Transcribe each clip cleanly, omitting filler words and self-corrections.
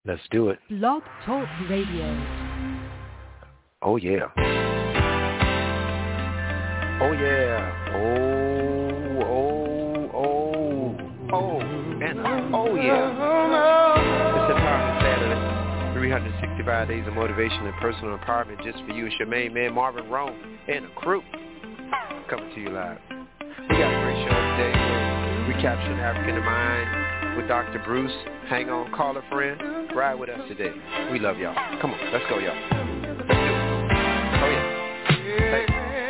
Let's do it. Blog Talk Radio. Oh, yeah. Oh, yeah. And oh, yeah. It's Empowerment Saturday. 365 days of motivation and personal empowerment just for you. It's your main man, Marvin Roan, and the crew coming to you live. We got a great show today. We're recapturing African in Mind with Dr. Bruce. Hang on, call a friend. Ride with us today. We love y'all. Come on, let's go, y'all. Let's do it. Oh, yeah. Hey.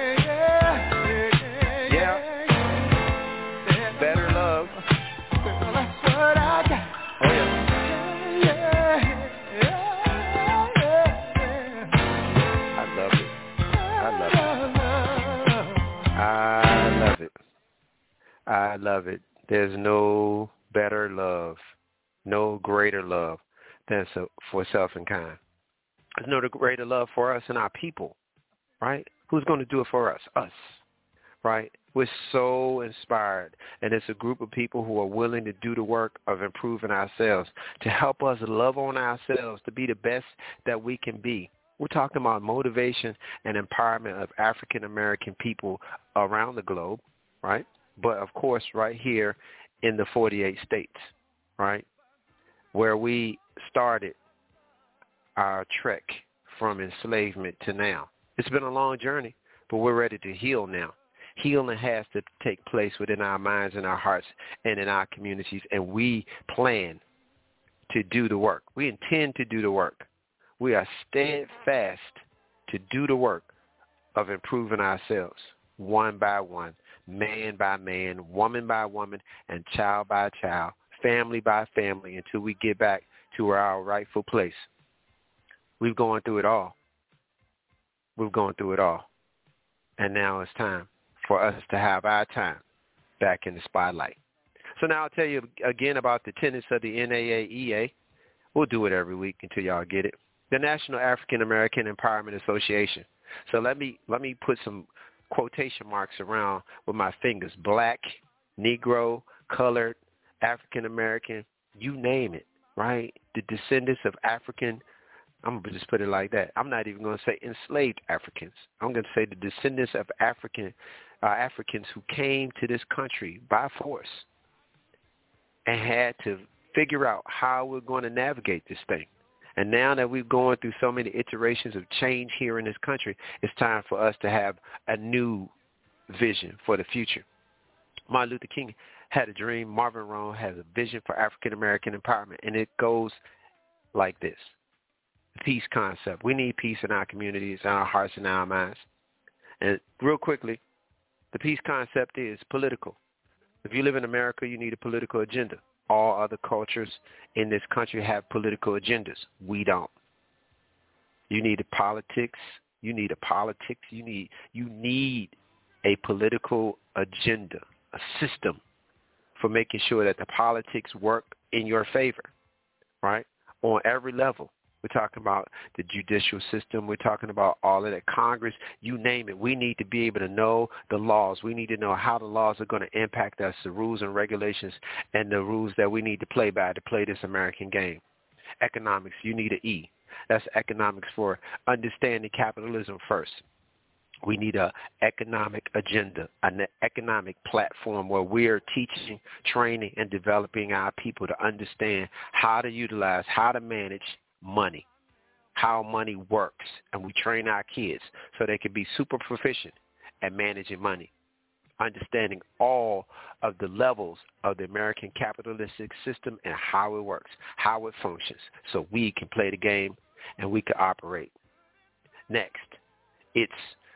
Yeah. Better love. That's what I got. Oh, yeah. I love it. I love it. I love it. There's no better love, no greater love than for self and kind. There's no greater love for us and our people, right? Who's going to do it for us? Us, right? We're so inspired, and it's a group of people who are willing to do the work of improving ourselves, to help us love on ourselves, to be the best that we can be. We're talking about motivation and empowerment of African-American people around the globe, right? But, of course, right here in the 48 states, right, where we started our trek from enslavement to now. It's been a long journey, but we're ready to heal now. Healing has to take place within our minds and our hearts and in our communities, and we plan to do the work. We intend to do the work. We are steadfast to do the work of improving ourselves one by one, man by man, woman by woman, and child by child, family by family, until we get back to our rightful place. We've gone through it all. We've gone through it all. And now it's time for us to have our time back in the spotlight. So now I'll tell you again about the tenets of the NAAEA. We'll do it every week until y'all get it. The National African American Empowerment Association. So let me put some quotation marks around with my fingers. Black, Negro, colored, African American, you name it, right? The descendants of African, I'm going to just put it like that. I'm not even going to say enslaved Africans. I'm going to say the descendants of Africans who came to this country by force and had to figure out how we're going to navigate this thing. And now that we've gone through so many iterations of change here in this country, it's time for us to have a new vision for the future. Martin Luther King had a dream. Marvin Roan has a vision for African-American empowerment, and it goes like this. The peace concept. We need peace in our communities, in our hearts, and our minds. And real quickly, the peace concept is political. If you live in America, you need a political agenda. All other cultures in this country have political agendas. We don't. You need a politics. You need a political agenda, a system for making sure that the politics work in your favor, right? On every level. We're talking about the judicial system. We're talking about all of that. Congress, you name it. We need to be able to know the laws. We need to know how the laws are going to impact us, the rules and regulations, and the rules that we need to play by to play this American game. Economics, you need an E. That's economics for understanding capitalism first. We need an economic agenda, an economic platform where we're teaching, training, and developing our people to understand how to utilize, how to manage money, how money works, and we train our kids so they can be super proficient at managing money, understanding all of the levels of the American capitalistic system and how it works, how it functions, so we can play the game and we can operate. Next, it's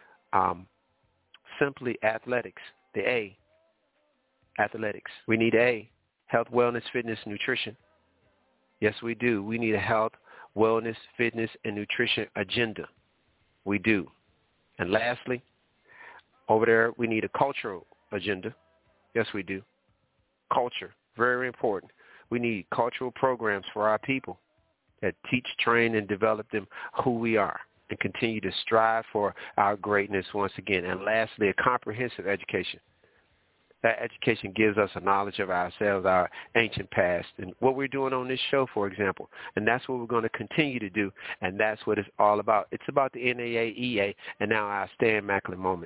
simply athletics, the A, athletics. We need A, health, wellness, fitness, nutrition. Yes, we do. We need a health, wellness, fitness, and nutrition agenda. We do. And lastly, over there, we need a cultural agenda. Yes, we do. Culture, very important. We need cultural programs for our people that teach, train, and develop them who we are and continue to strive for our greatness once again. And lastly, a comprehensive education. That education gives us a knowledge of ourselves, our ancient past, and what we're doing on this show, for example. And that's what we're going to continue to do, and that's what it's all about. It's about the NAAEA and now our Stan Macklin moment.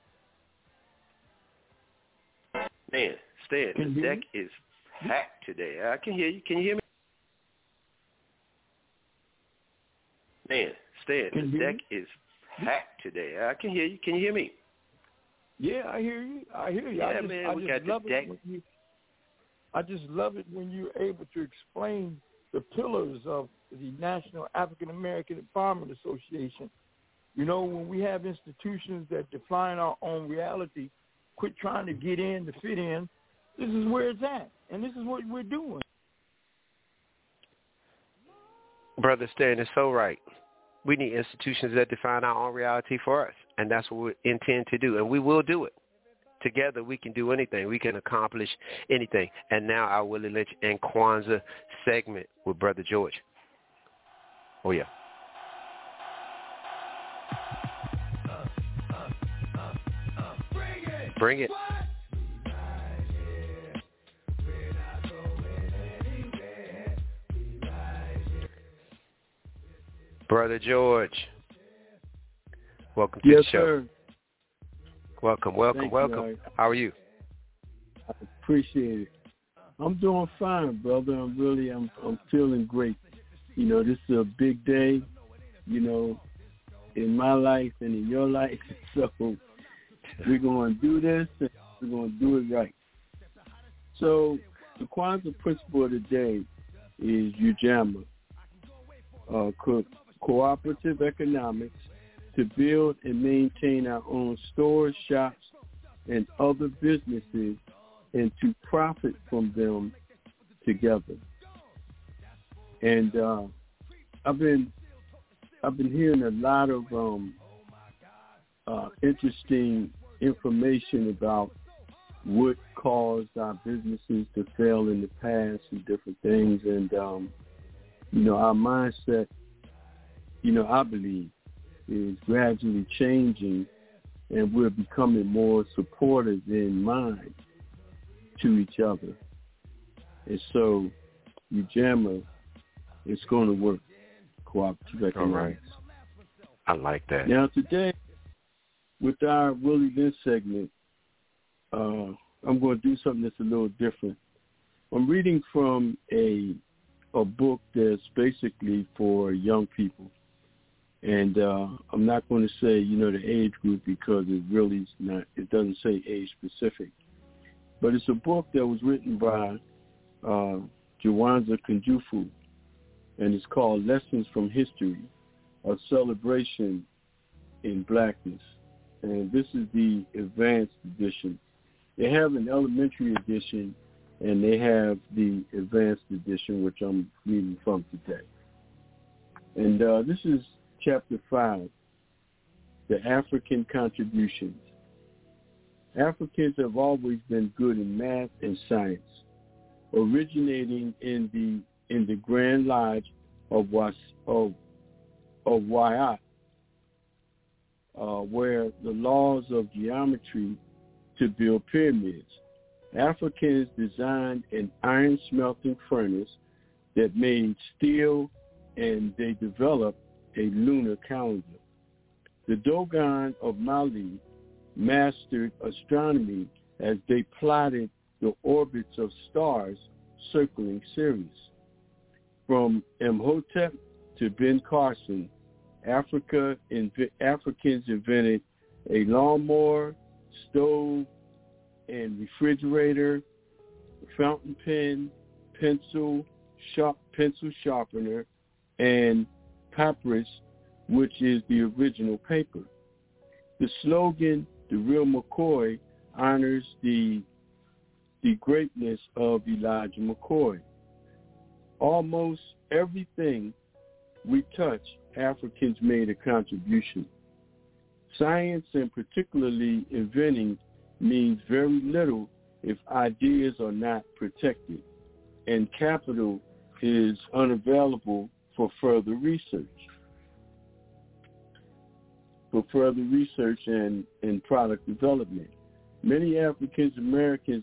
Man, Stan, the deck is packed today. I can hear you. Can you hear me? Man, Stan, the deck is packed today. I can hear you. Can you hear me? Yeah, I hear you. Yeah, we got the deck. I just love it when you're able to explain the pillars of the National African American Empowerment Association. You know, when we have institutions that define our own reality, quit trying to get in to fit in, this is where it's at, and this is what we're doing. Brother Stan is so right. We need institutions that define our own reality for us, and that's what we intend to do, and we will do it. Together, we can do anything. We can accomplish anything. And now our Willie Lynch and Kwanzaa segment with Brother George. Oh, yeah. Bring it. Brother George, welcome to the show. Sir. Welcome. You, How are you? I appreciate it. I'm doing fine, brother. I'm feeling great. You know, this is a big day, you know, in my life and in your life. So we're going to do this, and we're going to do it right. So the Kwanzaa principle of the day is Ujamaa, cooperative economics, to build and maintain our own stores, shops, and other businesses, and to profit from them together. And I've been hearing a lot of interesting information about what caused our businesses to fail in the past and different things. And you know, our mindset, you know, I believe, is gradually changing, and we're becoming more supportive in mind to each other. And so Ujamaa is going to work, cooperative economics. All right. I like that. Now today, with our Willie Lynch segment, I'm going to do something that's a little different. I'm reading from a book that's basically for young people. And I'm not going to say, you know, the age group, because it really is not, it doesn't say age specific. But it's a book that was written by Jawanza Kunjufu, and it's called Lessons from History, A Celebration in Blackness. And this is the advanced edition. They have an elementary edition, and they have the advanced edition, which I'm reading from today. And this is Chapter 5, The African Contributions. Africans have always been good in math and science, originating in the Grand Lodge of Wyatt, where the laws of geometry to build pyramids. Africans designed an iron smelting furnace that made steel, and they developed a lunar calendar. The Dogon of Mali mastered astronomy as they plotted the orbits of stars circling Sirius. From Imhotep to Ben Carson, Africans invented a lawnmower, stove, and refrigerator, fountain pen, pencil sharpener, and papyrus, which is the original paper. The slogan, "The Real McCoy," honors the greatness of Elijah McCoy. Almost everything we touch, Africans made a contribution. Science, and particularly inventing, means very little if ideas are not protected, and capital is unavailable for further research. And product development. Many African Americans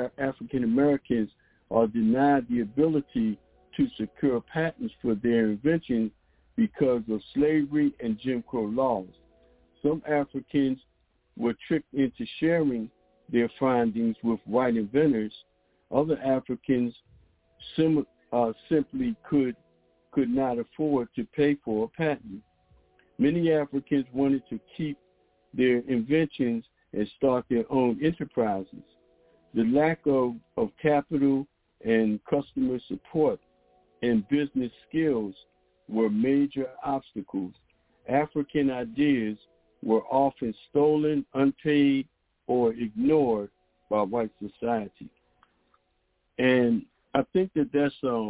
are denied the ability to secure patents for their inventions because of slavery and Jim Crow laws. Some Africans were tricked into sharing their findings with white inventors. Other Africans simply could not afford to pay for a patent. Many Africans wanted to keep their inventions and start their own enterprises. The lack of capital and customer support and business skills were major obstacles. African ideas were often stolen, unpaid, or ignored by white society. And I think that that's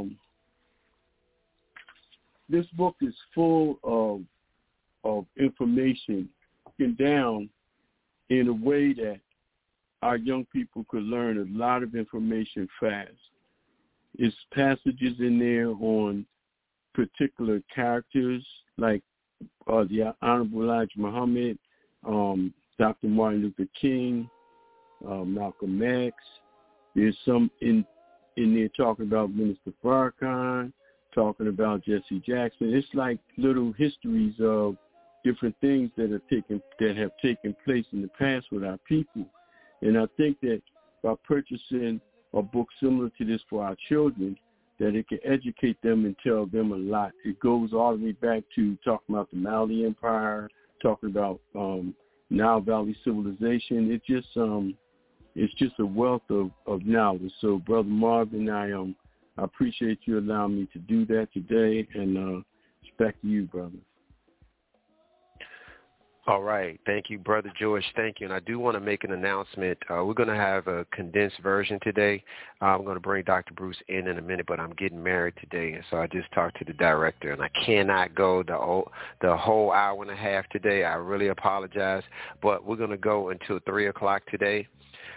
this book is full of information broken down in a way that our young people could learn a lot of information fast. It's passages in there on particular characters like the Honorable Elijah Muhammad, Dr. Martin Luther King, Malcolm X. There's some in there talking about Minister Farrakhan, talking about Jesse Jackson. It's like little histories of different things that have taken place in the past with our people. And I think that by purchasing a book similar to this for our children, that it can educate them and tell them a lot. It goes all the way back to talking about the Mali Empire, talking about Nile Valley civilization. It's just a wealth of knowledge. So, Brother Marvin, I appreciate you allowing me to do that today, and it's back to you, brother. All right. Thank you, Brother George. Thank you. And I do want to make an announcement. We're going to have a condensed version today. I'm going to bring Dr. Bruce in a minute, but I'm getting married today. And so I just talked to the director, and I cannot go the whole hour and a half today. I really apologize. But we're going to go until 3 o'clock today.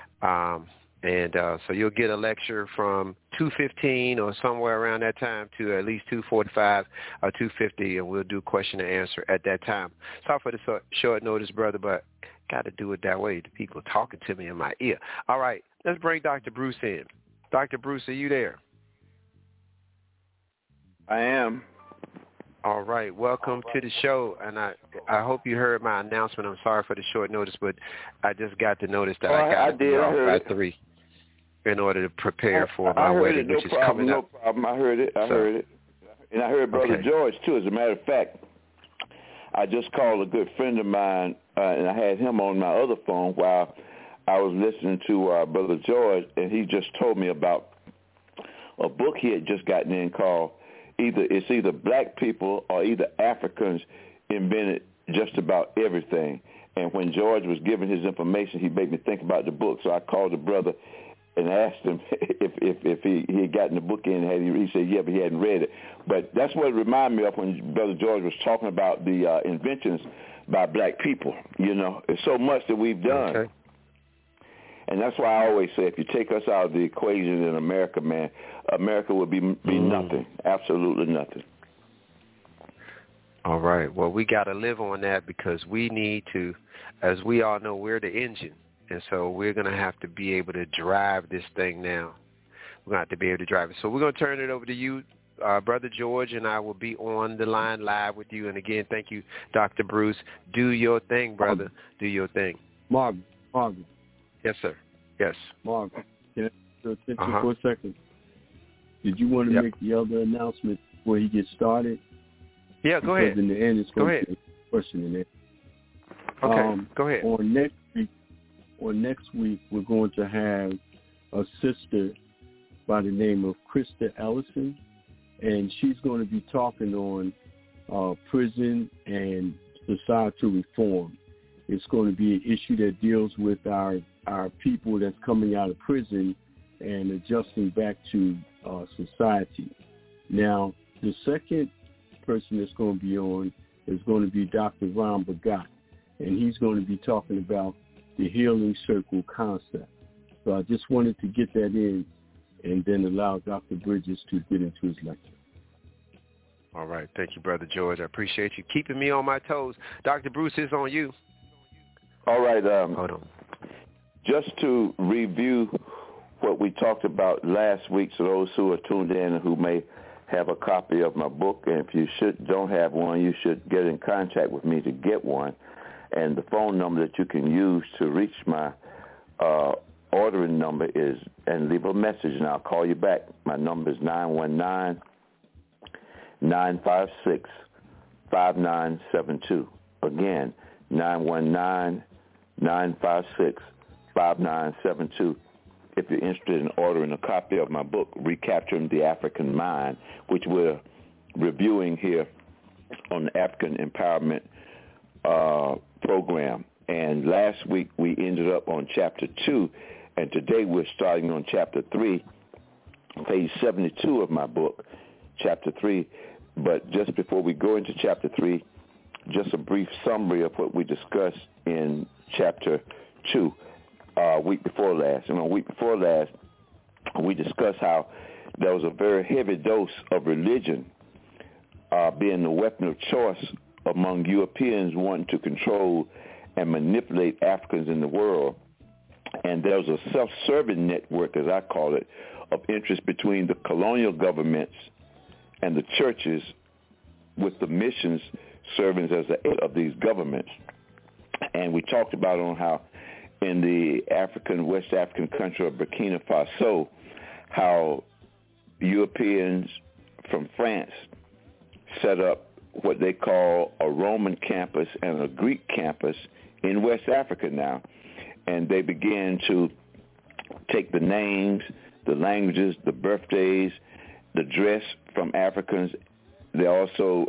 So you'll get a lecture from 2:15 or somewhere around that time to at least 2:45 or 2:50, and we'll do question and answer at that time. Sorry for the short notice, brother, but got to do it that way. The people talking to me in my ear. All right, let's bring Dr. Bruce in. Dr. Bruce, are you there? I am. All right, welcome to the show, and I hope you heard my announcement. I'm sorry for the short notice, but I just got the notice that I got to be off by 3 in order to prepare for my wedding, which is coming up. No problem. I heard it. And I heard Brother George, too. As a matter of fact, I just called a good friend of mine, and I had him on my other phone while I was listening to Brother George, and he just told me about a book he had just gotten in called either Black People or either Africans invented just about everything. And when George was giving his information, he made me think about the book. So I called the brother and asked him if he had gotten the book in. He said, yeah, but he hadn't read it. But that's what it reminded me of when Brother George was talking about the inventions by Black people. You know, it's so much that we've done. Okay. And that's why I always say, if you take us out of the equation in America, man, America would be nothing, absolutely nothing. All right. Well, we got to live on that because we need to, as we all know, we're the engine. And so we're going to have to be able to drive this thing now. We're going to have to be able to drive it. So we're going to turn it over to you, Brother George, and I will be on the line live with you. And, again, thank you, Dr. Bruce. Do your thing, brother. Do your thing. Marvin. Yes, sir. Yes. Marvin, can I pay attention for a second? Did you want to make the other announcement before he gets started? Yeah, go ahead. Because in the end, it's going to be a question in there. Okay, go ahead. On next week, we're going to have a sister by the name of Krista Ellison, and she's going to be talking on prison and societal reform. It's going to be an issue that deals with our people that's coming out of prison and adjusting back to society. Now, the second person that's going to be on is going to be Dr. Ron Bagat, and he's going to be talking about the healing circle concept. So I just wanted to get that in and then allow Dr. Bridges to get into his lecture. All right. Thank you, Brother George. I appreciate you keeping me on my toes. Dr. Bruce is on you. All right. Hold on. just to review what we talked about last week, so those who are tuned in and who may have a copy of my book, and if you don't have one, you should get in contact with me to get one. And the phone number that you can use to reach my ordering number is, and leave a message, and I'll call you back. My number is 919-956-5972. Again, 919-956-5972. If you're interested in ordering a copy of my book, Recapturing the African Mind, which we're reviewing here on the African Empowerment program. And last week we ended up on Chapter 2, and today we're starting on Chapter 3, page 72 of my book, Chapter 3. But just before we go into Chapter 3, just a brief summary of what we discussed in Chapter 2. Week before last. And on week before last, we discussed how there was a very heavy dose of religion being the weapon of choice among Europeans wanting to control and manipulate Africans in the world. And there was a self-serving network, as I call it, of interest between the colonial governments and the churches, with the missions serving as the head of these governments. And we talked about on how in the West African country of Burkina Faso, how Europeans from France set up what they call a Roman campus and a Greek campus in West Africa now. And they began to take the names, the languages, the birthdays, the dress from Africans. They also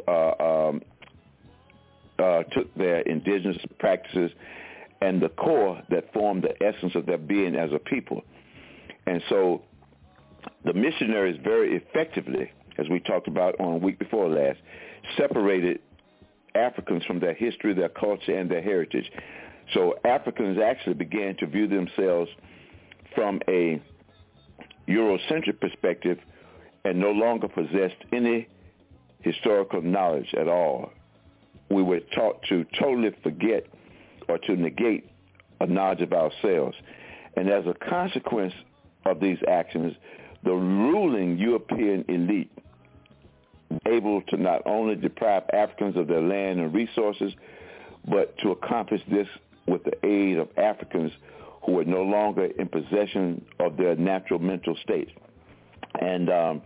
took their indigenous practices and the core that formed the essence of their being as a people. And so the missionaries very effectively, as we talked about on a week before last, separated Africans from their history, their culture, and their heritage. So Africans actually began to view themselves from a Eurocentric perspective and no longer possessed any historical knowledge at all. We were taught to totally forget or to negate a knowledge of ourselves. And as a consequence of these actions, the ruling European elite able to not only deprive Africans of their land and resources, but to accomplish this with the aid of Africans who were no longer in possession of their natural mental state. And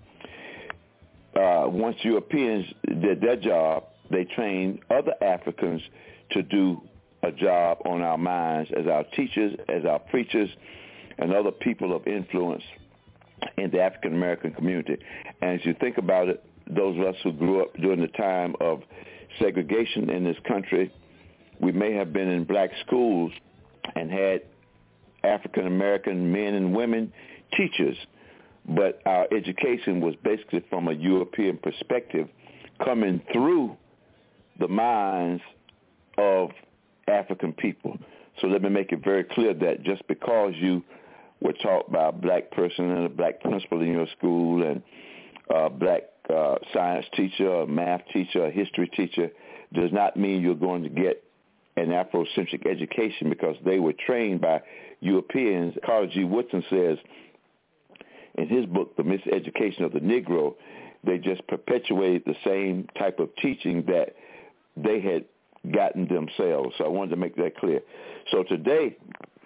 once Europeans did their job, they trained other Africans to do a job on our minds as our teachers, as our preachers, and other people of influence in the African-American community. And as you think about it, those of us who grew up during the time of segregation in this country, we may have been in black schools and had African-American men and women teachers, but our education was basically from a European perspective, coming through the minds of African people. So let me make it very clear that just because you were taught by a black person and a black principal in your school and a black science teacher, a math teacher, a history teacher, does not mean you're going to get an Afrocentric education, because they were trained by Europeans. Carter G. Woodson says in his book, The Miseducation of the Negro, they just perpetuated the same type of teaching that they had gotten themselves. So I wanted to make that clear. So today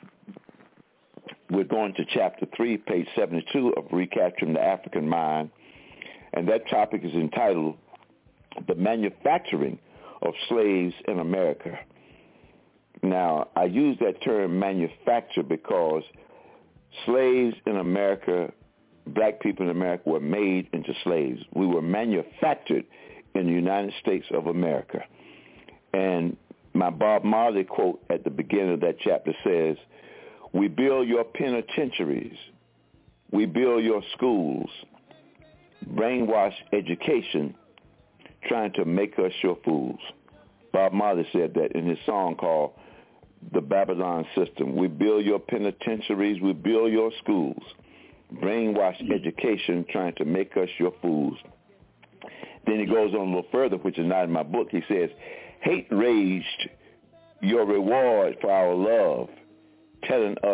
we're going to Chapter 3, page 72 of Recapturing the African Mind, and that topic is entitled The Manufacturing of Slaves in America. Now, I use that term manufacture because slaves in America, black people in America, were made into slaves. We were manufactured in the United States of America. And my Bob Marley quote at the beginning of that chapter says, "We build your penitentiaries, we build your schools, brainwash education, trying to make us your fools." Bob Marley said that in his song called The Babylon System. We build your penitentiaries, we build your schools, brainwash education, trying to make us your fools. Then he goes on a little further, which is not in my book. He says, hate raged your reward for our love, telling us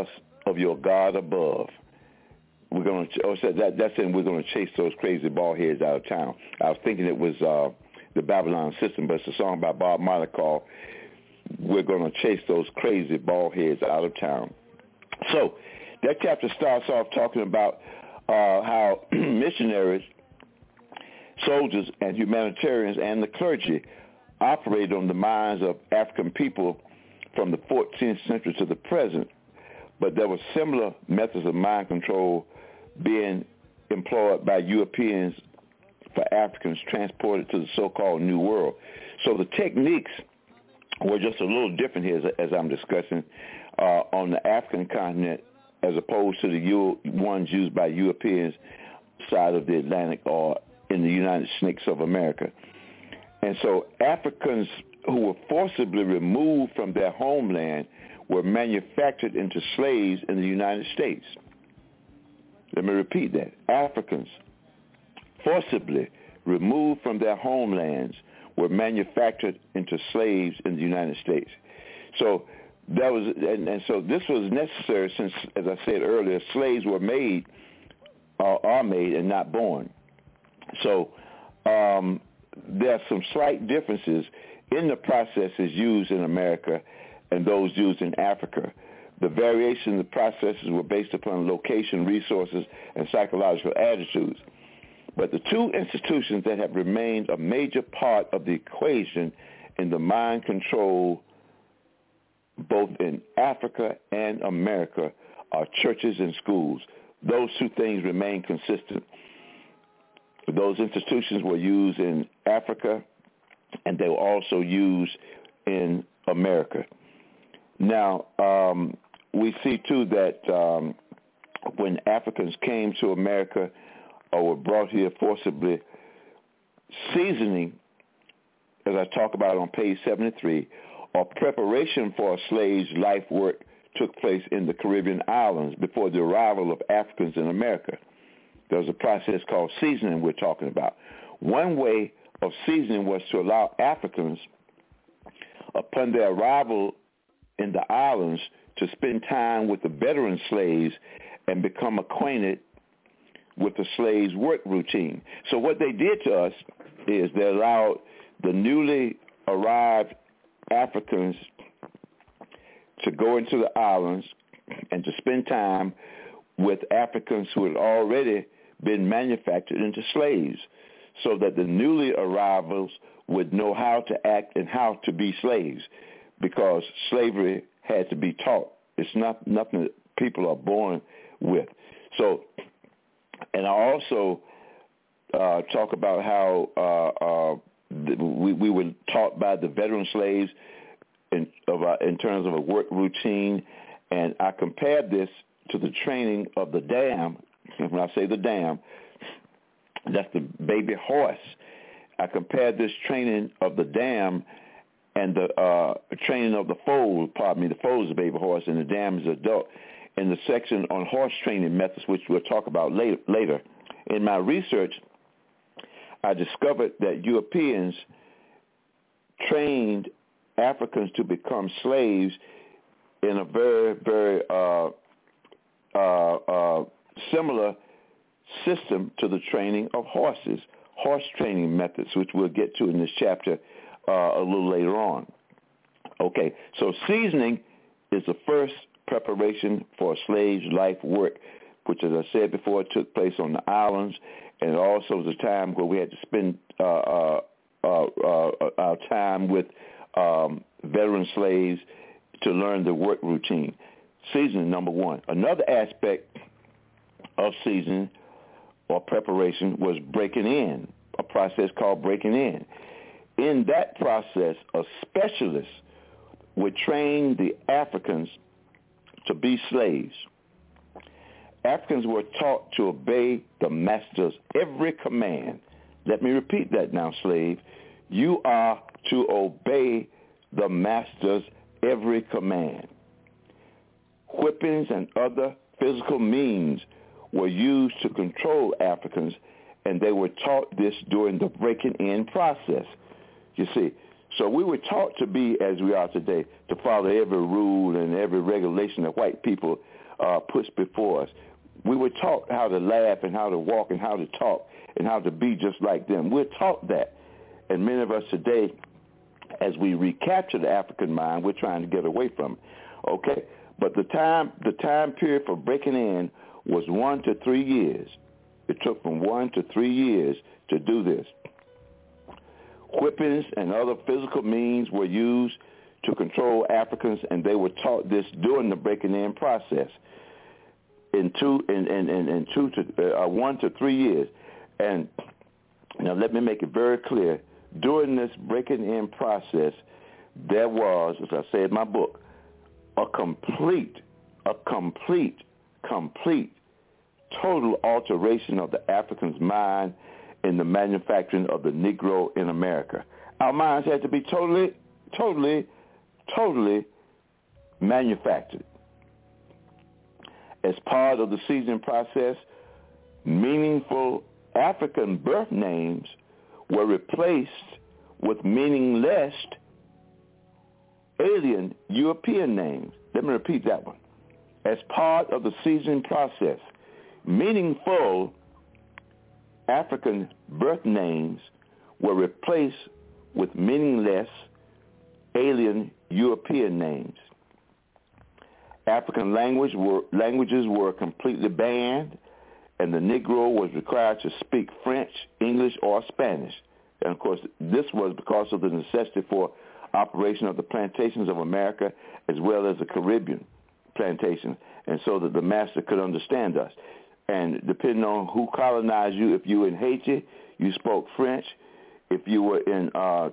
of your God above. We're going to, that's saying we're going to chase those crazy bald heads out of town. I was thinking it was the Babylon System, but it's a song by Bob Marley called We're Going to Chase Those Crazy Bald Heads Out of Town. So that chapter starts off talking about how missionaries, soldiers, and humanitarians and the clergy operated on the minds of African people from the 14th century to the present, but there were similar methods of mind control being employed by Europeans for Africans transported to the so-called New World. So the techniques were just a little different here, as I'm discussing, on the African continent as opposed to the ones used by Europeans side of the Atlantic or in the United States of America. And so Africans who were forcibly removed from their homeland were manufactured into slaves in the United States. Let me repeat that. Africans forcibly removed from their homelands were manufactured into slaves in the United States. So that was, and so this was necessary since, as I said earlier, slaves were made, are made and not born. So there are some slight differences in the processes used in America and those used in Africa. The variation in the processes were based upon location, resources, and psychological attitudes. But the two institutions that have remained a major part of the equation in the mind control both in Africa and America are churches and schools. Those two things remain consistent. Those institutions were used in Africa, and they were also used in America. Now, we see, too, that when Africans came to America or were brought here forcibly, seasoning, as I talk about on page 73, or preparation for a slave's life work took place in the Caribbean islands before the arrival of Africans in America. There was a process called seasoning we're talking about. One way of seasoning was to allow Africans, upon their arrival in the islands, to spend time with the veteran slaves and become acquainted with the slaves' work routine. So what they did to us is they allowed the newly arrived Africans to go into the islands and to spend time with Africans who had already been manufactured into slaves, so that the newly arrivals would know how to act and how to be slaves, because slavery had to be taught. It's not nothing that people are born with. So, and I also talk about how we were taught by the veteran slaves in terms of a work routine, and I compared this to the training of the dam. When I say the dam, that's the baby horse. I compared this training of the dam and the training of the foal. The foal is the baby horse, and the dam is adult. In the section on horse training methods, which we'll talk about later. In my research, I discovered that Europeans trained Africans to become slaves in a very, very similar system to the training of horses, horse training methods, which we'll get to in this chapter a little later on. Okay, so seasoning is the first preparation for a slave's life work, which, as I said before, took place on the islands, and also was a time where we had to spend our time with veteran slaves to learn the work routine. Seasoning, number one. Another aspect of seasoning or preparation was breaking in, a process called breaking in. In that process, a specialist would train the Africans to be slaves. Africans were taught to obey the master's every command. Let me repeat that now, slave. You are to obey the master's every command. Whippings and other physical means were used to control Africans, and they were taught this during the breaking in process. You see, so we were taught to be, as we are today, to follow every rule and every regulation that white people pushed before us. We were taught how to laugh and how to walk and how to talk and how to be just like them. We're taught that. And many of us today, as we recapture the African mind, we're trying to get away from it. Okay? But the time period for breaking in was 1 to 3 years. It took from 1 to 3 years to do this. Whippings and other physical means were used to control Africans, and they were taught this during the breaking in process in 1 to 3 years. And now let me make it very clear. During this breaking in process, there was, as I say in my book, a complete, total alteration of the African's mind in the manufacturing of the Negro in America. Our minds had to be totally manufactured. As part of the seasoning process, meaningful African birth names were replaced with meaningless alien European names. Let me repeat that one. As part of the seasoning process, meaningful African birth names were replaced with meaningless alien European names. African languages were completely banned, and the Negro was required to speak French, English, or Spanish. And, of course, this was because of the necessity for operation of the plantations of America as well as the Caribbean plantations, and so that the master could understand us. And depending on who colonized you, if you were in Haiti, you spoke French. If you were in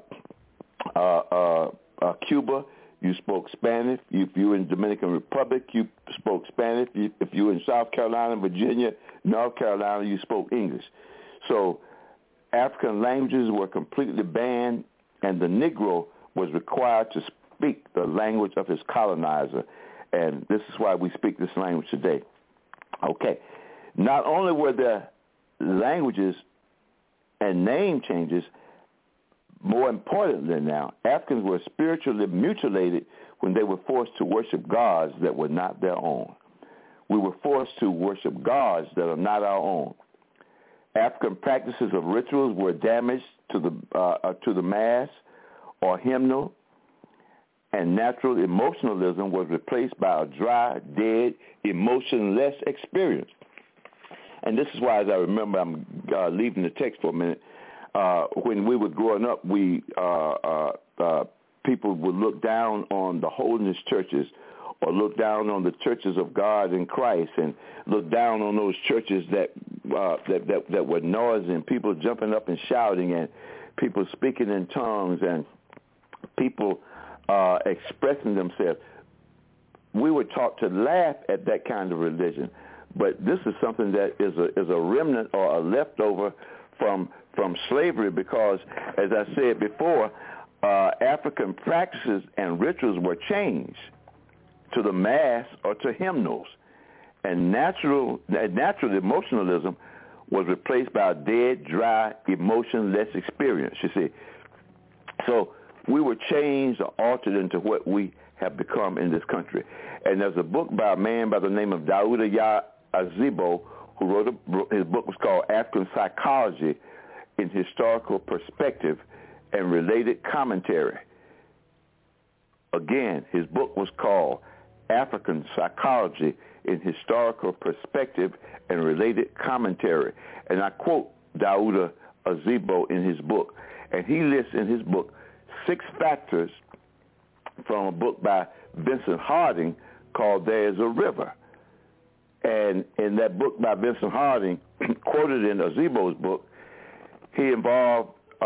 Cuba, you spoke Spanish. If you were in Dominican Republic, you spoke Spanish. If you were in South Carolina, Virginia, North Carolina, you spoke English. So African languages were completely banned, and the Negro was required to speak the language of his colonizer. And this is why we speak this language today. Okay. Not only were there languages and name changes, more importantly now, Africans were spiritually mutilated when they were forced to worship gods that were not their own. We were forced to worship gods that are not our own. African practices of rituals were damaged to the mass or hymnal, and natural emotionalism was replaced by a dry, dead, emotionless experience. And this is why, as I remember, I'm leaving the text for a minute. When we were growing up, people would look down on the holiness churches, or look down on the churches of God in Christ, and look down on those churches that were noisy, and people jumping up and shouting, and people speaking in tongues, and people expressing themselves. We were taught to laugh at that kind of religion. But this is something that is a remnant or a leftover from slavery, because, as I said before, African practices and rituals were changed to the mass or to hymnals, and natural emotionalism was replaced by a dead, dry, emotionless experience, you see. So we were changed or altered into what we have become in this country. And there's a book by a man by the name of Dawuda Azibo, who his book was called African Psychology in Historical Perspective and Related Commentary. Again, his book was called African Psychology in Historical Perspective and Related Commentary. And I quote Dawuda Azibo in his book. And he lists in his book 6 factors from a book by Vincent Harding called There Is a River. And in that book by Vincent Harding, quoted in Azibo's book, he involved,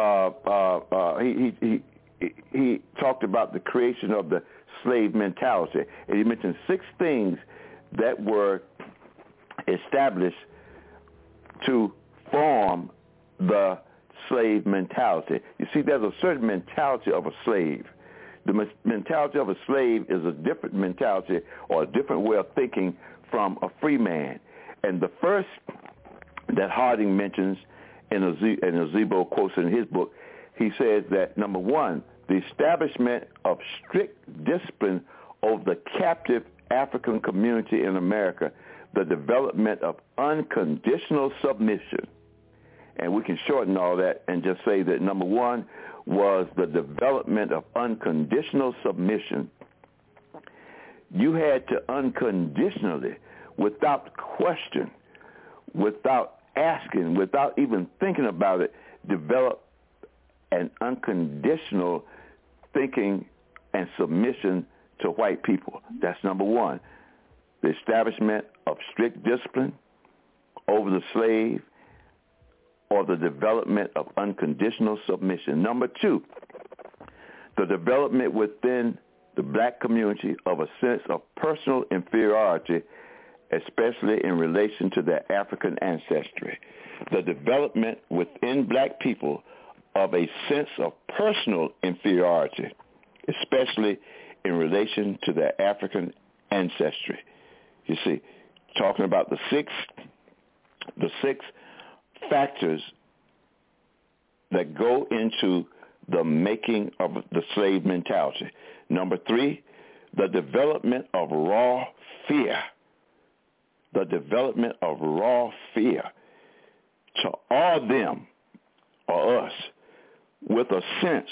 he talked about the creation of the slave mentality. And he mentioned 6 things that were established to form the slave mentality. You see, there's a certain mentality of a slave. The mentality of a slave is a different mentality or a different way of thinking from a free man. And the first that Harding mentions, and Azibo quotes in his book, he says that, number 1, the establishment of strict discipline over the captive African community in America the development of unconditional submission. And we can shorten all that and just say that number one was the development of unconditional submission. You had to unconditionally, without question, without asking, without even thinking about it, develop an unconditional thinking and submission to white people. That's number one. The establishment of strict discipline over the slave, or the development of unconditional submission. Number two, the development within the black community of a sense of personal inferiority, especially in relation to their African ancestry. The development within black people of a sense of personal inferiority, especially in relation to their African ancestry. You see, talking about the six factors that go into the making of the slave mentality. Number three, the development of raw fear. The development of raw fear to awe them or us with a sense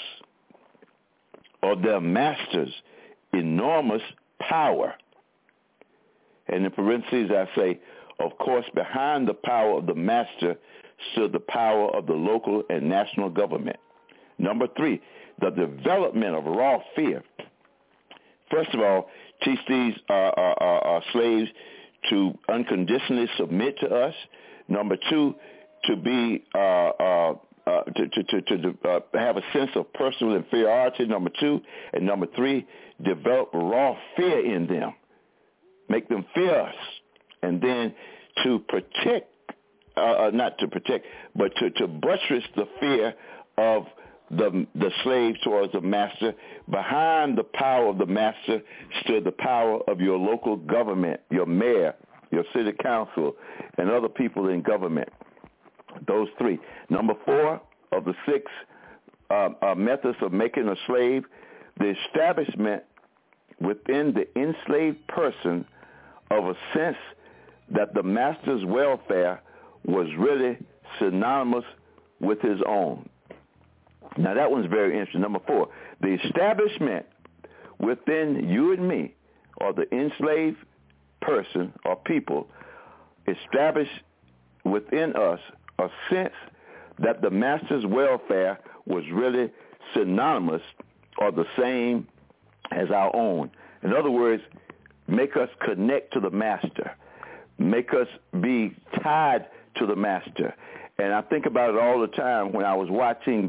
of their master's enormous power. And in parentheses, I say, of course, behind the power of the master stood the power of the local and national government. Number three, the development of raw fear. First of all, teach these slaves to unconditionally submit to us. Number two, to be to have a sense of personal inferiority. Number two, and number three, develop raw fear in them, make them fear us, and then to protect, not to protect, but to buttress the fear of the slave towards the master. Behind the power of the master stood the power of your local government, your mayor, your city council, and other people in government. Those three. Number four of the six methods of making a slave, the establishment within the enslaved person of a sense that the master's welfare was really synonymous with his own. Now that one's very interesting. Number four, the establishment within you and me, or the enslaved person or people, established within us a sense that the master's welfare was really synonymous or the same as our own. In other words, make us connect to the master, make us be tied to the master. And I think about it all the time when I was watching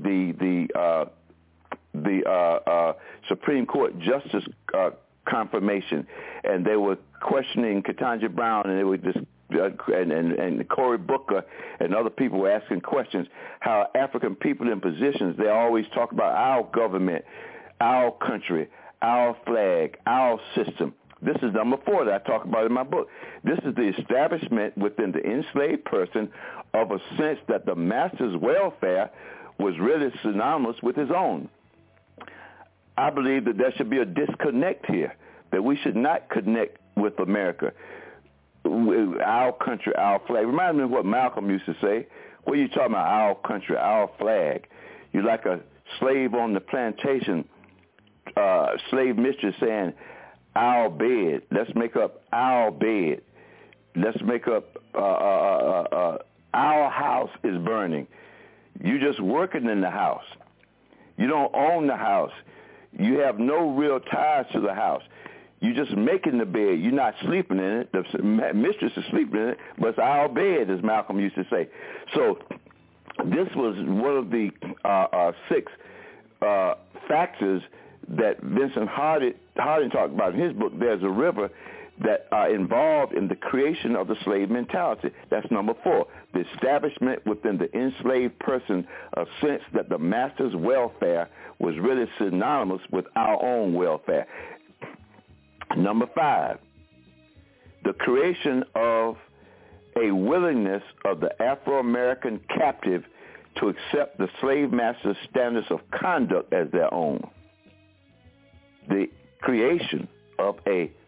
the Supreme Court Justice confirmation, and they were questioning Ketanji Brown, and they were just and Cory Booker and other people were asking questions. How African people in positions, they always talk about our government, our country, our flag, our system. This is number four that I talk about in my book. This is the establishment within the enslaved person of a sense that the master's welfare was really synonymous with his own. I believe that there should be a disconnect here, that we should not connect with America, our country, our flag. Remind me of what Malcolm used to say. What are you talking about, our country, our flag? You're like a slave on the plantation, slave mistress saying, our bed. Let's make up our bed. Let's make up our house is burning. You're just working in the house. You don't own the house. You have no real ties to the house. You're just making the bed. You're not sleeping in it. The mistress is sleeping in it, but it's our bed, as Malcolm used to say. So this was one of the six factors that Vincent Harding talked about in his book, There's a River, that are involved in the creation of the slave mentality. That's number four, the establishment within the enslaved person a sense that the master's welfare was really synonymous with our own welfare. Number five, the creation of a willingness of the Afro-American captive to accept the slave master's standards of conduct as their own. The creation of a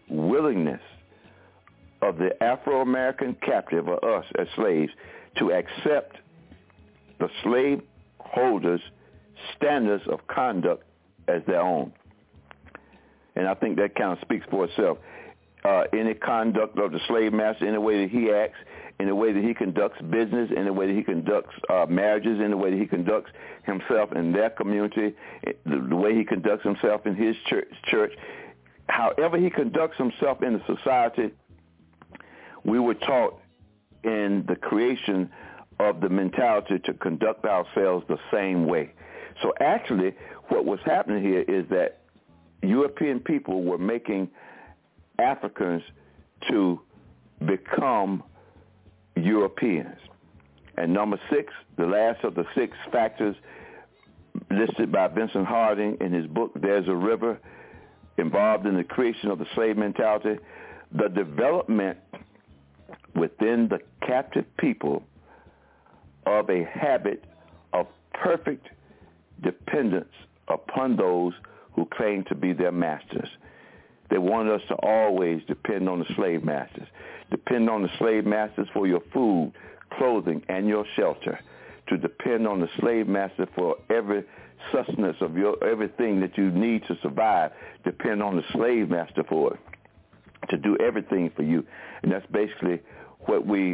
willingness of the Afro-American captive, or us as slaves, to accept the slave holders' standards of conduct as their own. And I think that kind of speaks for itself. Any conduct of the slave master, in the way that he acts, in the way that he conducts business, in the way that he conducts marriages, in the way that he conducts himself in their community, the way he conducts himself in his church, however he conducts himself in the society, we were taught in the creation of the mentality to conduct ourselves the same way. So actually, what was happening here is that European people were making Africans to become Europeans. And number 6, the last of the 6 factors listed by Vincent Harding in his book, There's a River, involved in the creation of the slave mentality, the development within the captive people of a habit of perfect dependence upon those who claim to be their masters. They want us to always depend on the slave masters. Depend on the slave masters for your food, clothing, and your shelter. To depend on the slave master for every sustenance of your everything that you need to survive. Depend on the slave master for it, to do everything for you. And that's basically what we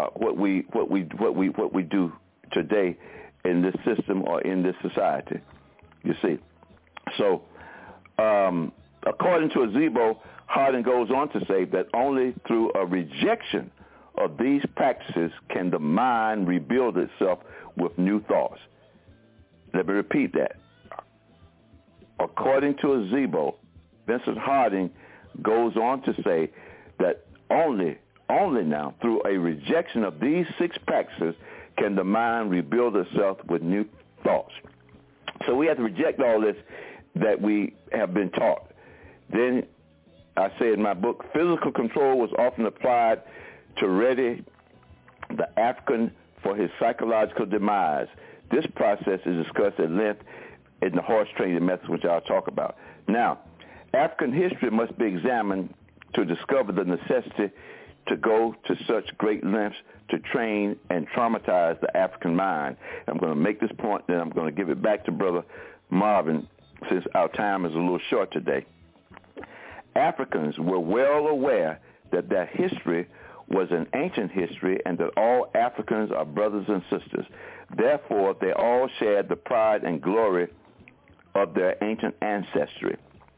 do today in this system or in this society. You see. So, according to Azebo, Harding goes on to say that only through a rejection of these practices can the mind rebuild itself with new thoughts. Let me repeat that. According to Azebo, Vincent Harding goes on to say that only now through a rejection of these 6 practices can the mind rebuild itself with new thoughts. So we have to reject all this that we have been taught. Then I say in my book, physical control was often applied to ready the African for his psychological demise. This process is discussed at length in the horse training methods, which I'll talk about. Now, African history must be examined to discover the necessity to go to such great lengths to train and traumatize the African mind. I'm going to make this point, then I'm going to give it back to Brother Marvin, since our time is a little short today. Africans were well aware that their history was an ancient history and that all Africans are brothers and sisters. Therefore, they all shared the pride and glory of their ancient ancestry.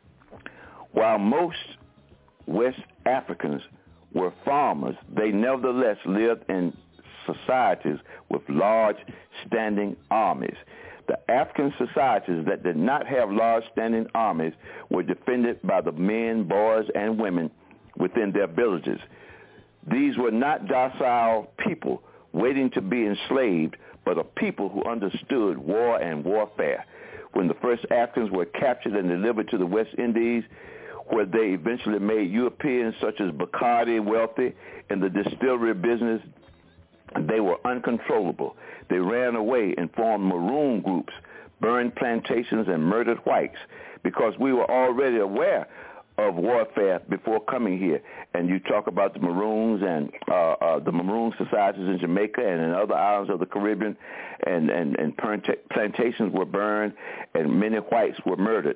While most West Africans were farmers, they nevertheless lived in societies with large standing armies. The African societies that did not have large standing armies were defended by the men, boys, and women within their villages. These were not docile people waiting to be enslaved, but a people who understood war and warfare. When the first Africans were captured and delivered to the West Indies, where they eventually made Europeans such as Bacardi wealthy in the distillery business, they were uncontrollable. They ran away and formed maroon groups, burned plantations, and murdered whites, because we were already aware of warfare before coming here. And you talk about the Maroons and the Maroon societies in Jamaica and in other islands of the Caribbean, and plantations were burned and many whites were murdered.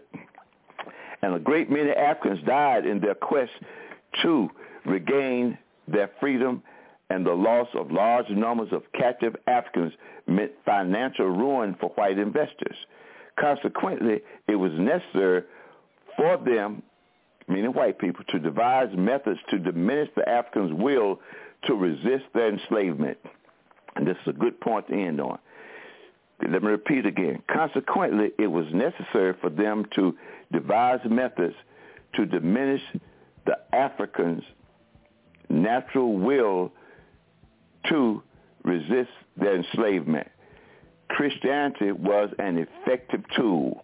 And a great many Africans died in their quest to regain their freedom, and the loss of large numbers of captive Africans meant financial ruin for white investors. Consequently, it was necessary for them, meaning white people, to devise methods to diminish the Africans' will to resist their enslavement. And this is a good point to end on. Let me repeat again. Consequently, it was necessary for them to devise methods to diminish the Africans' natural will to resist their enslavement. Christianity was an effective tool.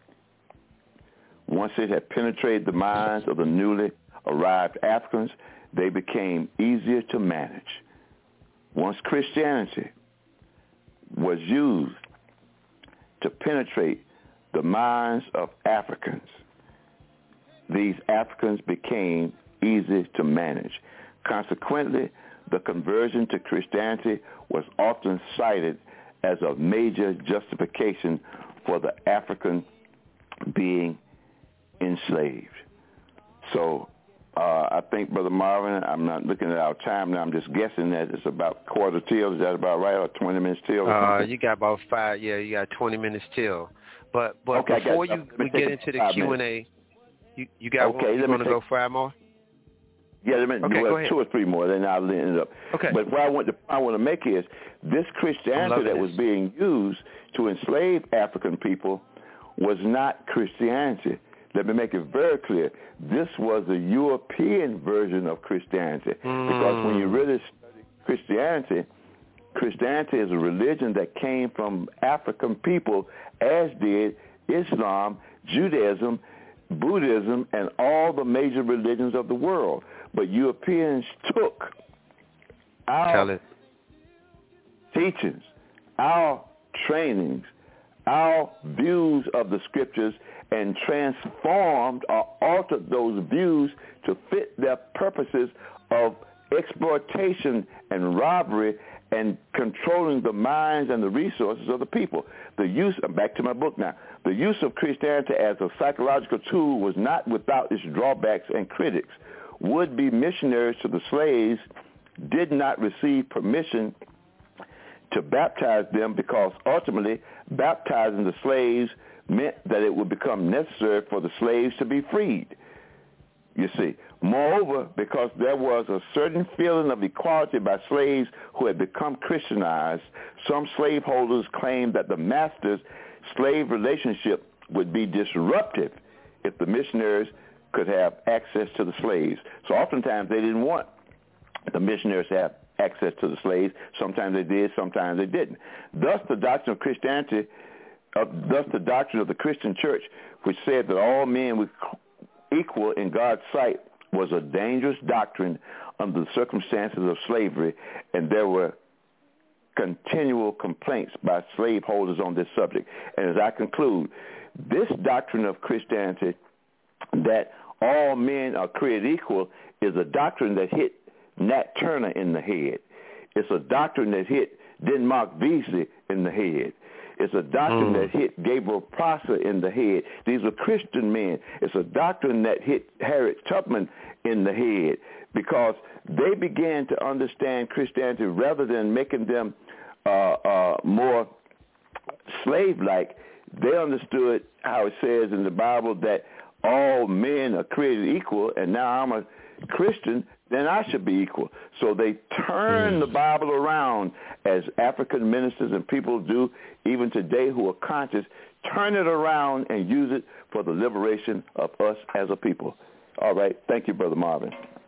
Once it had penetrated the minds of the newly arrived Africans, they became easier to manage. Once Christianity was used to penetrate the minds of Africans, these Africans became easy to manage. Consequently, the conversion to Christianity was often cited as a major justification for the African being enslaved. So I think, Brother Marvin, I'm not looking at our time now. I'm just guessing that it's about quarter till. Is that about right, or 20 minutes till? You got about 5. Yeah, you got 20 minutes till. But okay, before we get into the Q&A, you got one? You want to go 5 more? Yeah, let me do 2 or 3 more, then I'll end it up. Okay. But what I want to make is this Christianity that was being used to enslave African people was not Christianity. Let me make it very clear. This was a European version of Christianity. Because when you really study Christianity is a religion that came from African people, as did Islam, Judaism, Buddhism, and all the major religions of the world. But Europeans took our teachings, our trainings, our views of the scriptures, and transformed or altered those views to fit their purposes of exploitation and robbery and controlling the minds and the resources of the people. Back to my book now, the use of Christianity as a psychological tool was not without its drawbacks and critics. Would-be missionaries to the slaves did not receive permission to baptize them because ultimately baptizing the slaves meant that it would become necessary for the slaves to be freed. You see, moreover, because there was a certain feeling of equality by slaves who had become Christianized, some slaveholders claimed that the master-slave relationship would be disruptive if the missionaries could have access to the slaves. So oftentimes they didn't want the missionaries to have access to the slaves. Sometimes they did, sometimes they didn't. Thus the doctrine of Christianity, thus the doctrine of the Christian church, which said that all men were equal in God's sight, was a dangerous doctrine under the circumstances of slavery, and there were continual complaints by slaveholders on this subject. And as I conclude, this doctrine of Christianity, that all men are created equal, is a doctrine that hit Nat Turner in the head. It's a doctrine that hit Denmark Vesey in the head. It's a doctrine that hit Gabriel Prosser in the head. These are Christian men. It's a doctrine that hit Harriet Tubman in the head because they began to understand Christianity rather than making them more slave-like. They understood how it says in the Bible that all men are created equal, and now I'm a Christian, then I should be equal. So they turn the Bible around, as African ministers and people do even today who are conscious, turn it around and use it for the liberation of us as a people. All right. Thank you, Brother Marvin.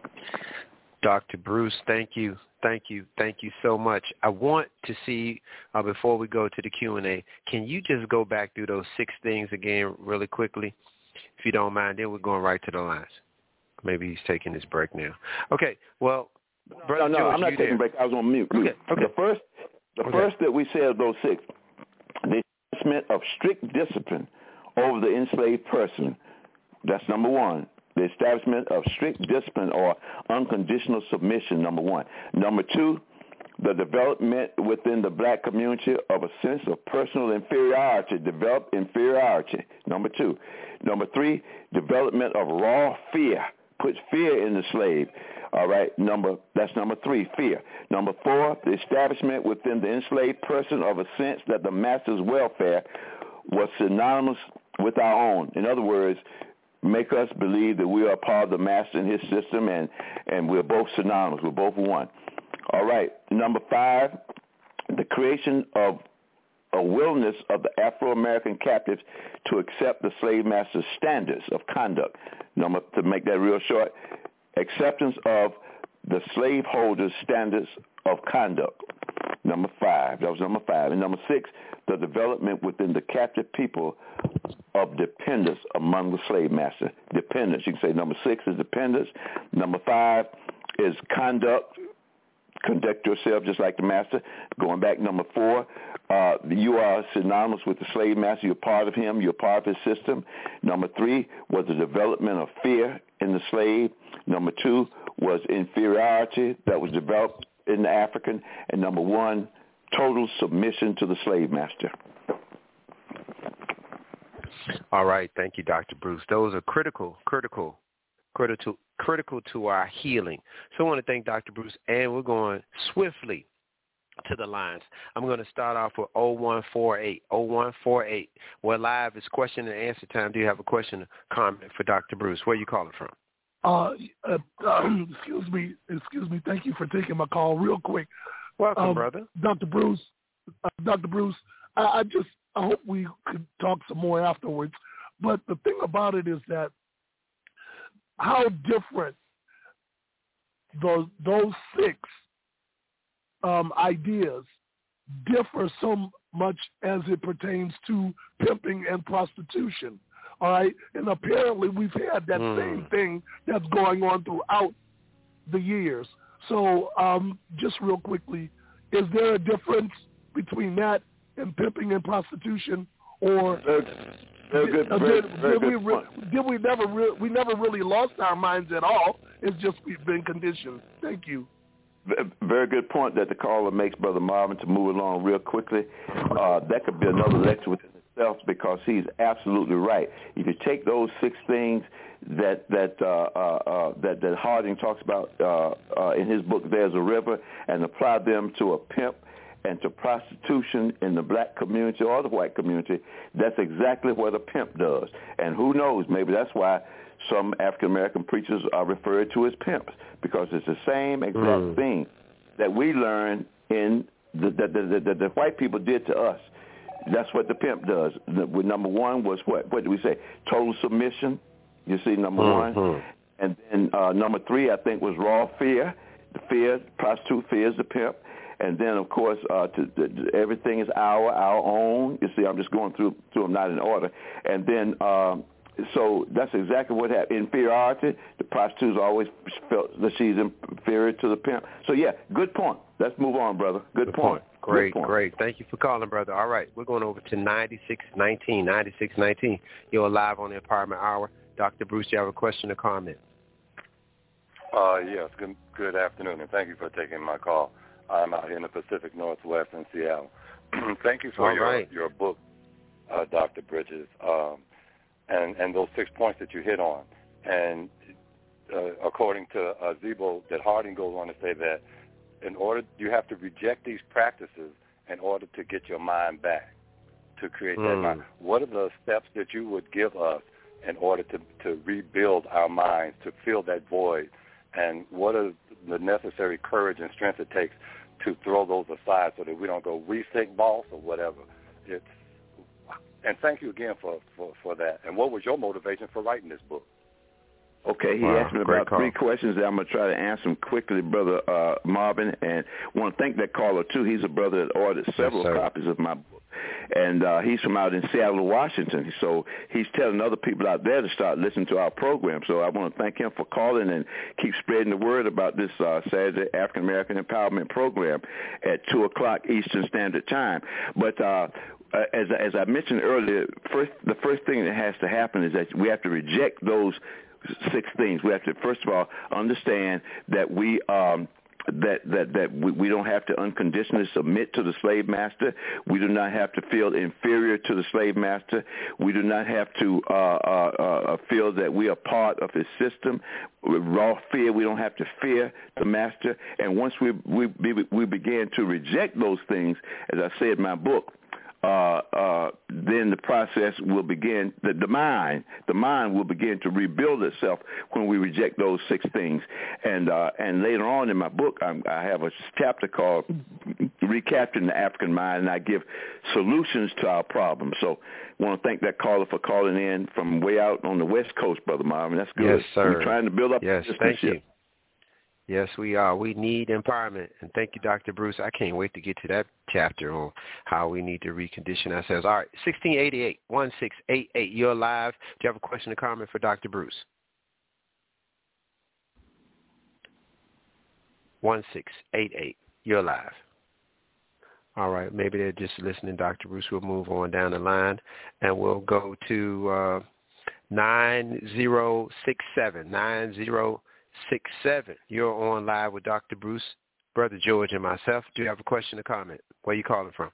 Dr. Bruce, thank you. Thank you. Thank you so much. I want to see, before we go to the Q&A, can you just go back through those 6 things again really quickly? If you don't mind, then we're going right to the lines. Maybe he's taking his break now. Okay, well, Brother No, George, I'm not taking a break. I was on mute. Okay. The first that we said of those 6, the establishment of strict discipline over the enslaved person. That's number 1. The establishment of strict discipline or unconditional submission, number 1. Number 2, the development within the black community of a sense of personal inferiority, developed inferiority, number 2. Number 3, development of raw fear, puts fear in the slave. All right, that's number 3, fear. Number 4, the establishment within the enslaved person of a sense that the master's welfare was synonymous with our own. In other words, make us believe that we are part of the master and his system, and we're both synonymous. We're both one. All right, number 5, the creation of a willingness of the Afro-American captives to accept the slave master's standards of conduct. To make that real short, acceptance of the slaveholders' standards of conduct. Number 5, that was number 5. And number 6, the development within the captive people of dependence among the slave master. Dependence, you can say number 6 is dependence. Number 5 is conduct. Conduct yourself just like the master. Going back, number 4, you are synonymous with the slave master. You're part of him. You're part of his system. Number 3 was the development of fear in the slave. Number 2 was inferiority that was developed in the African. And number 1, total submission to the slave master. All right. Thank you, Dr. Bruce. Those are critical to our healing. So I want to thank Dr. Bruce, and we're going swiftly to the lines. I'm going to start off with 0148. 0148. We're live. It's question and answer time. Do you have a question or comment for Dr. Bruce? Where are you calling from? Excuse me. Thank you for taking my call real quick. Welcome, brother. Dr. Bruce, I hope we could talk some more afterwards. But the thing about it is that how different those 6 ideas differ so much as it pertains to pimping and prostitution. All right, and apparently we've had that same thing that's going on throughout the years. So just real quickly, is there a difference between that and pimping and prostitution, or we never really lost our minds at all? It's just we've been conditioned. Thank you. Very good point that the caller makes, Brother Marvin, to move along real quickly. That could be another lecture within itself, because he's absolutely right. If you take those 6 things that Harding talks about in his book, There's a River, and apply them to a pimp and to prostitution in the black community or the white community, that's exactly what a pimp does. And who knows, maybe that's why some African-American preachers are referred to as pimps, because it's the same exact thing that we learned in the white people did to us. That's what the pimp does. Number 1 was what did we say? Total submission. You see, number 1. And then number 3, I think, was raw fear. The fear, prostitute fears the pimp. And then, of course, everything is our own. You see, I'm just going through them, not in order. And then, so that's exactly what happened. Inferiority, the prostitutes always felt that she's inferior to the pimp. So, yeah, good point. Let's move on, brother. Good point. Great. Thank you for calling, brother. All right, we're going over to 9619. 9619. You're live on the Empowerment Hour. Dr. Bruce, do you have a question or comment? Yes, good afternoon, and thank you for taking my call. I'm out here in the Pacific Northwest in Seattle. Thank you for your book, Dr. Bridges, and those 6 points that you hit on. And according to Zebo, that Harding goes on to say that in order, you have to reject these practices in order to get your mind back, to create that mind. What are the steps that you would give us in order to rebuild our minds, to fill that void? And what are the necessary courage and strength it takes to throw those aside so that we don't go rethink boss or whatever? And thank you again for that. And what was your motivation for writing this book? Okay, he asked me about 3 questions that I'm going to try to answer them quickly, Brother Marvin. And I want to thank that caller, too. He's a brother that ordered several copies of my book. And he's from out in Seattle, Washington. So he's telling other people out there to start listening to our program. So I want to thank him for calling and keep spreading the word about this Saturday African-American Empowerment Program at 2 o'clock Eastern Standard Time. But as I mentioned earlier, the first thing that has to happen is that we have to reject those 6 things. We have to, first of all, understand that we we don't have to unconditionally submit to the slave master. We do not have to feel inferior to the slave master. We do not have to feel that we are part of his system. With raw fear, we don't have to fear the master. And once we begin to reject those things, as I say in my book, then the process will begin. The mind will begin to rebuild itself when we reject those 6 things. And later on in my book, I have a chapter called "Recapturing the African Mind," and I give solutions to our problems. So I want to thank that caller for calling in from way out on the West Coast, Brother Marvin. That's good. Yes, sir. We're trying to build up. Yes, thank you. Yes, we are. We need empowerment. And thank you, Dr. Bruce. I can't wait to get to that chapter on how we need to recondition ourselves. All right, 1688-1688. You're live. Do you have a question or comment for Dr. Bruce? 1688. You're live. All right. Maybe they're just listening, Dr. Bruce. We'll move on down the line, and we'll go to 9067. 9067. You're on live with Dr. Bruce, Brother George, and myself. Do you have a question or comment? Where are you calling from?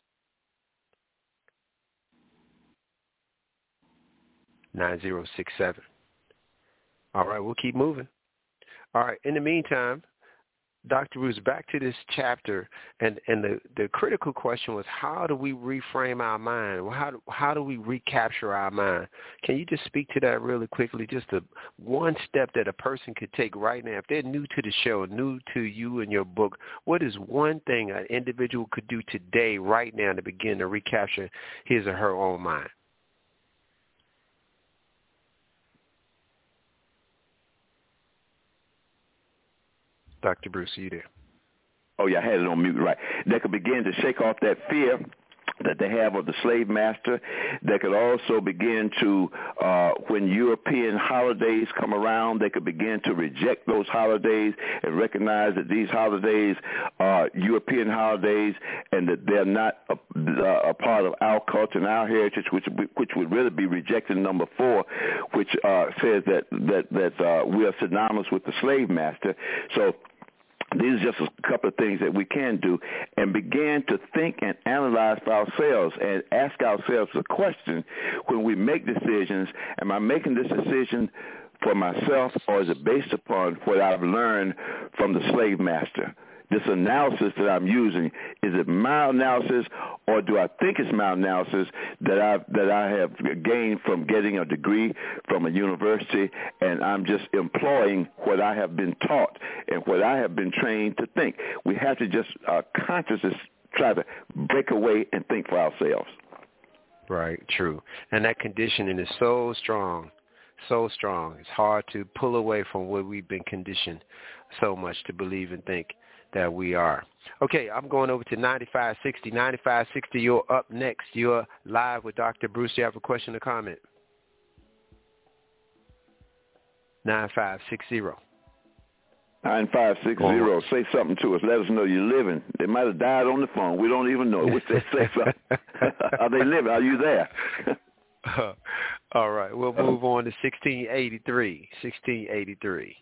(9067). All right, we'll keep moving. All right, in the meantime, Dr. Bruce, back to this chapter, and the critical question was, how do we reframe our mind? How do we recapture our mind? Can you just speak to that really quickly, just one step that a person could take right now? If they're new to the show, new to you and your book, what is one thing an individual could do today, right now, to begin to recapture his or her own mind? Dr. Bruce, are you there? Oh, yeah, I had it on mute, right. They could begin to shake off that fear that they have of the slave master. They could also begin to, when European holidays come around, they could begin to reject those holidays and recognize that these holidays are European holidays and that they're not a part of our culture and our heritage, which would really be rejection number 4, which says that we are synonymous with the slave master. So these are just a couple of things that we can do, and begin to think and analyze for ourselves and ask ourselves the question when we make decisions: am I making this decision for myself, or is it based upon what I've learned from the slave master? This analysis that I'm using, is it my analysis, or do I think it's my analysis that I have gained from getting a degree from a university, and I'm just employing what I have been taught and what I have been trained to think? We have to just consciously try to break away and think for ourselves. Right, true. And that conditioning is so strong. So strong. It's hard to pull away from what we've been conditioned so much to believe and think that we are. Okay, I'm going over to 9560. 9560, you're up next. You're live with Dr. Bruce. Do you have a question or comment? 9560. 9560. Say something to us. Let us know you're living. They might have died on the phone. We don't even know. Say something. Are they living? Are you there? All right. We'll move on to 1683. 1683.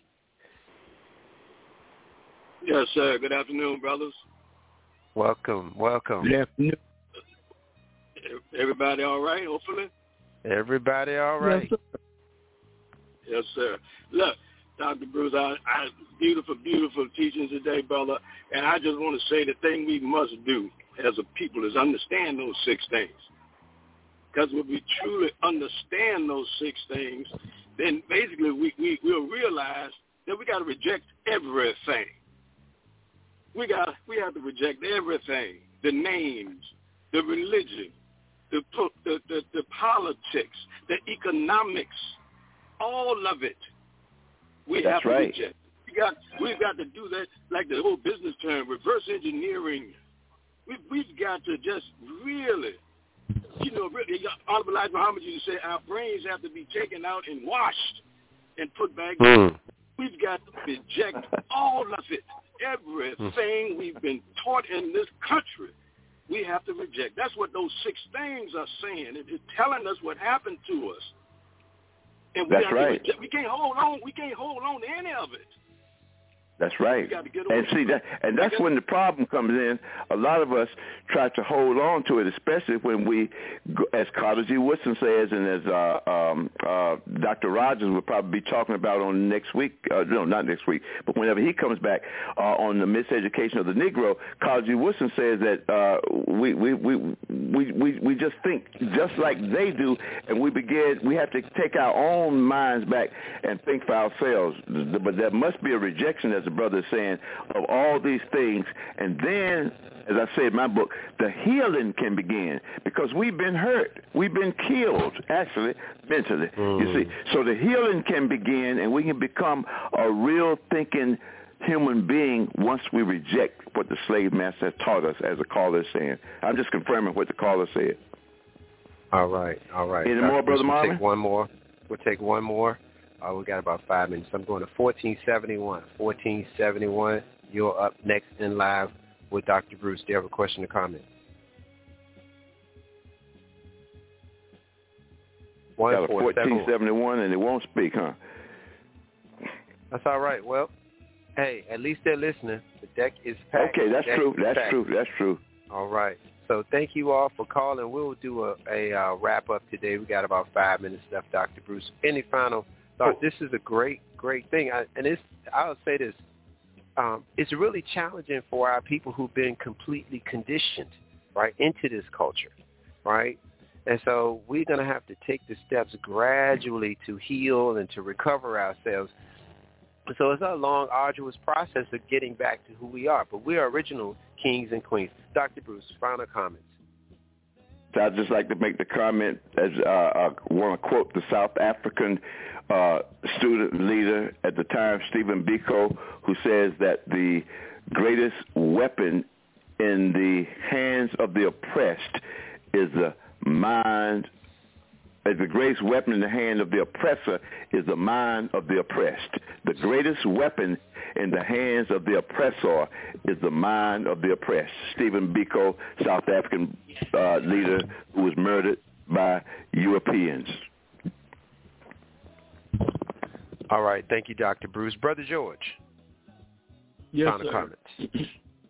Yes, sir. Good afternoon, brothers. Welcome. Good afternoon. Everybody all right, hopefully? Everybody all right. Yes, sir. Yes, sir. Look, Dr. Bruce, I beautiful, beautiful teachings today, brother. And I just want to say the thing we must do as a people is understand those 6 things. Because when we truly understand those 6 things, then basically we'll realize that we got to reject everything. We have to reject everything: the names, the religion, the politics, the economics, all of it. We have to reject. We've got to do that, like the whole business term, reverse engineering. We've got to just really, really, Honorable Elijah Muhammad used to say, our brains have to be taken out and washed and put back in. We've got to reject all of it. Everything we've been taught in this country, we have to reject. That's what those 6 things are saying. It's telling us what happened to us. And we we can't hold on. We can't hold on to any of it. That's right. And see that's when the problem comes in. A lot of us try to hold on to it, especially when we, as Carter G. Woodson says, and as Dr. Rogers will probably be talking about on next week. No, not next week, but whenever he comes back on the miseducation of the Negro, Carter G. Woodson says that we just think just like they do, and we have to take our own minds back and think for ourselves. But there must be a rejection, as the brother is saying, of all these things, and then, as I say in my book, the healing can begin, because we've been hurt, we've been killed, actually, mentally. You see, so the healing can begin, and we can become a real thinking human being once we reject what the slave master has taught us, as the caller is saying. I'm just confirming what the caller said. All right. Any more, Brother Marvin? We'll take one more. We got about 5 minutes. I'm going to 1471. 1471. You're up next in live with Dr. Bruce. Do you have a question or comment? Got a 1471 and it won't speak, huh? That's all right. Well, hey, at least they're listening. The deck is packed. Okay, that's true. That's true. All right. So thank you all for calling. We'll do a wrap-up today. We got about 5 minutes left, Dr. Bruce. Any final thoughts? This is a great thing. I'll say this. It's really challenging for our people who've been completely conditioned, right, into this culture, right? And so we're going to have to take the steps gradually to heal and to recover ourselves. So it's a long, arduous process of getting back to who we are. But we are original kings and queens. Dr. Bruce, final comments. I'd just like to make the comment, as I want to quote the South African student leader at the time, Stephen Biko, who says that the greatest weapon in the hands of the oppressed is the mind. The greatest weapon in the hand of the oppressor is the mind of the oppressed. The greatest weapon in the hands of the oppressor is the mind of the oppressed. Stephen Biko, South African leader who was murdered by Europeans. All right. Thank you, Dr. Bruce. Brother George. Yes, final comments.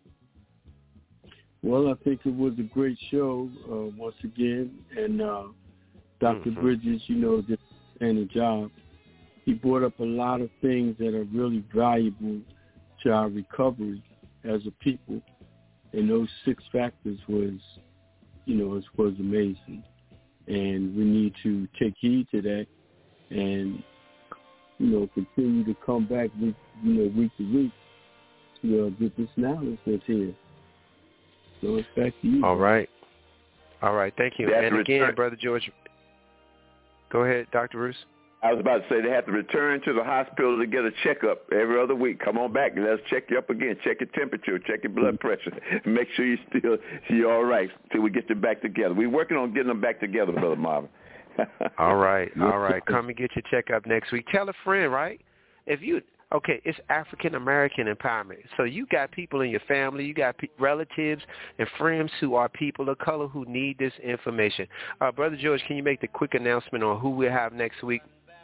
Well, I think it was a great show once again, and Dr. Bridges, did a job. He brought up a lot of things that are really valuable to our recovery as a people, and those 6 factors was amazing, and we need to take heed to that, and continue to come back week to week to get this knowledge that's here. So it's back to you. All right. Thank you. And again, Brother George. Go ahead, Dr. Bruce. I was about to say they have to return to the hospital to get a checkup every other week. Come on back and let's check you up again. Check your temperature, check your blood pressure. Make sure you're all right till we get you back together. We're working on getting them back together, Brother Marvin. All right. Come and get your checkup next week. Tell a friend, right? It's African American empowerment. So you got people in your family, you got relatives and friends who are people of color who need this information. Brother George, can you make the quick announcement on who we have next week?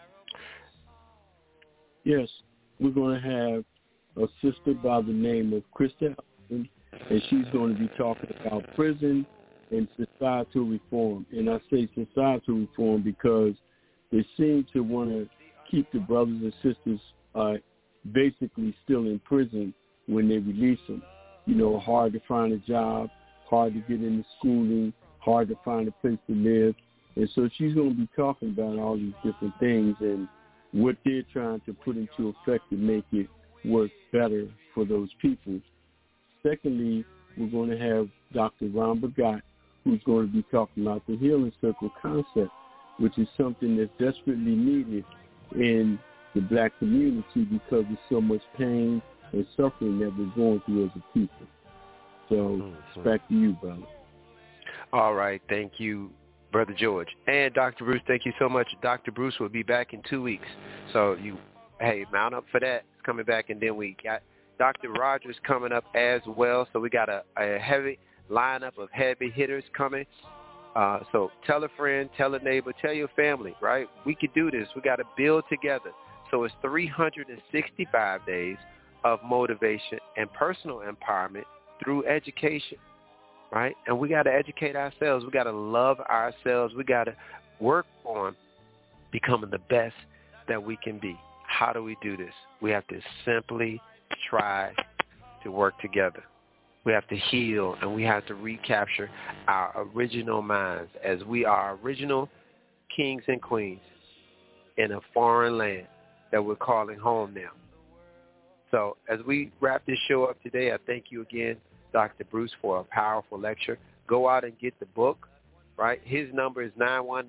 Yes, we're going to have a sister by the name of Krista, and she's going to be talking about prison and societal reform. And I say societal reform because they seem to want to keep the brothers and sisters basically still in prison when they release them. Hard to find a job, hard to get into schooling, hard to find a place to live. And so she's going to be talking about all these different things and what they're trying to put into effect to make it work better for those people. Secondly, we're going to have Dr. Ron Bagat, who's going to be talking about the healing circle concept, which is something that's desperately needed in the black community because of so much pain and suffering that we're going through as a people. So it's back to you, brother. All right. Thank you, Brother George. And Dr. Bruce, thank you so much. Dr. Bruce will be back in 2 weeks. So mount up for that. It's coming back. And then we got Dr. Rogers coming up as well. So we got a heavy lineup of heavy hitters coming. So tell a friend, tell a neighbor, tell your family, right? We could do this. We got to build together. So it's 365 days of motivation and personal empowerment through education, right? And we got to educate ourselves. We got to love ourselves. We got to work on becoming the best that we can be. How do we do this? We have to simply try to work together. We have to heal, and we have to recapture our original minds as we are original kings and queens in a foreign land that we're calling home now. So as we wrap this show up today, I thank you again, Dr. Bruce, for a powerful lecture. Go out and get the book, right? His number is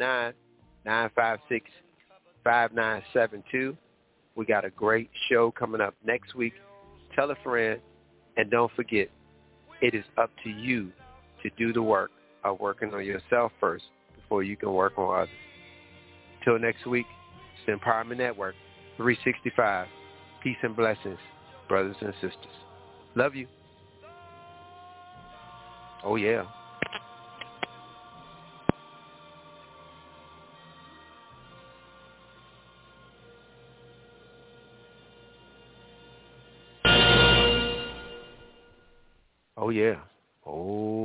919-956-5972. We got a great show coming up next week. Tell a friend, and don't forget, it is up to you to do the work of working on yourself first before you can work on others. Till next week, it's the Empowerment Network, 365. Peace and blessings, brothers and sisters. Love you. Oh, yeah. Oh, yeah. Oh,